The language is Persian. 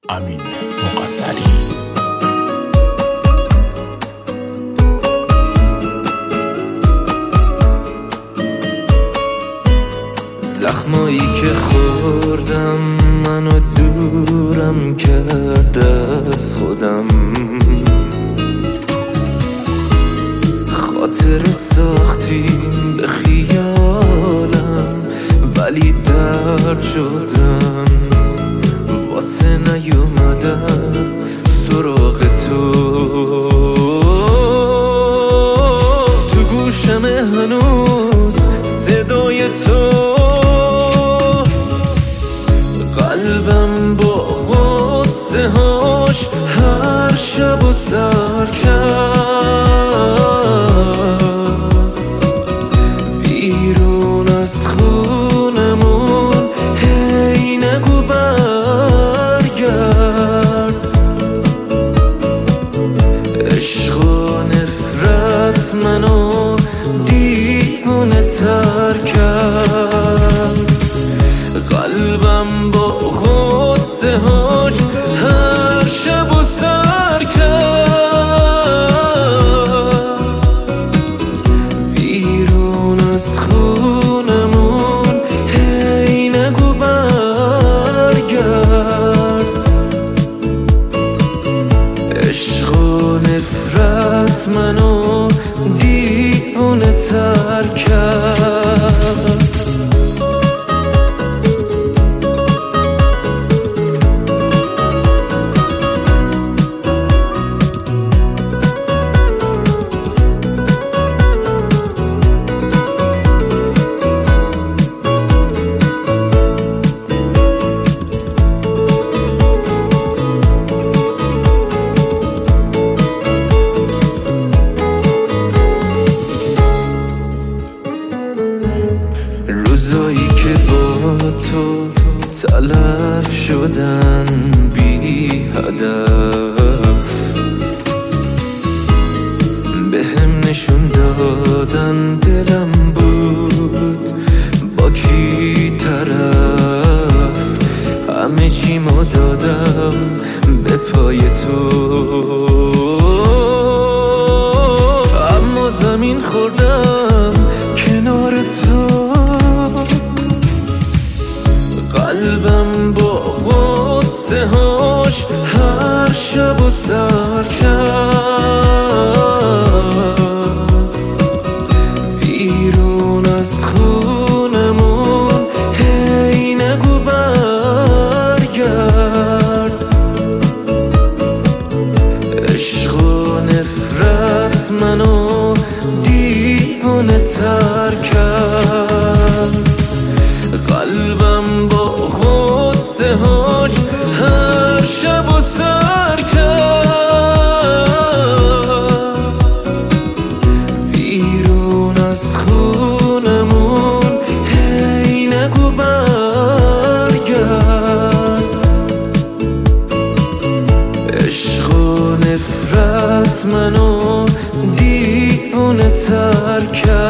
امین مقدری. زخمایی که خوردم منو دورم کرده از خودم، خاطر ساختیم به خیالم ولی درد شدم، واسه نیومدم سراغ تو گوشم هنوز صدای تو، قلبم با غصه هاش هر شب و سر کرد، بیرون از خونمون هی نگو برگرد، عشق و نفرت منو دیوونه تر کرد، قلبم با غصه هاش هر شب و سر کرد، بیرون از خونمون هی نگو برگرد، عشق و نفرت منو دیوونه تر کرد. روزایی که با تو تلف شدن بی هدف، بهم نشون دادن دلم بود با کی طرف، همه چیمو دادم به پای تو، اما زمین خوردم کنار تو، قلبم با غصه هاش هر شب و سر کرد، بیرون از خونمون هی نگو برگرد، عشق و نفرت منو دیوونه تر کرد، قلبم با غصه هاش هر شب و سر کرد، بیرون از خونمون هی نگو برگرد، عشق و نفرت منو دیوونه تر کرد.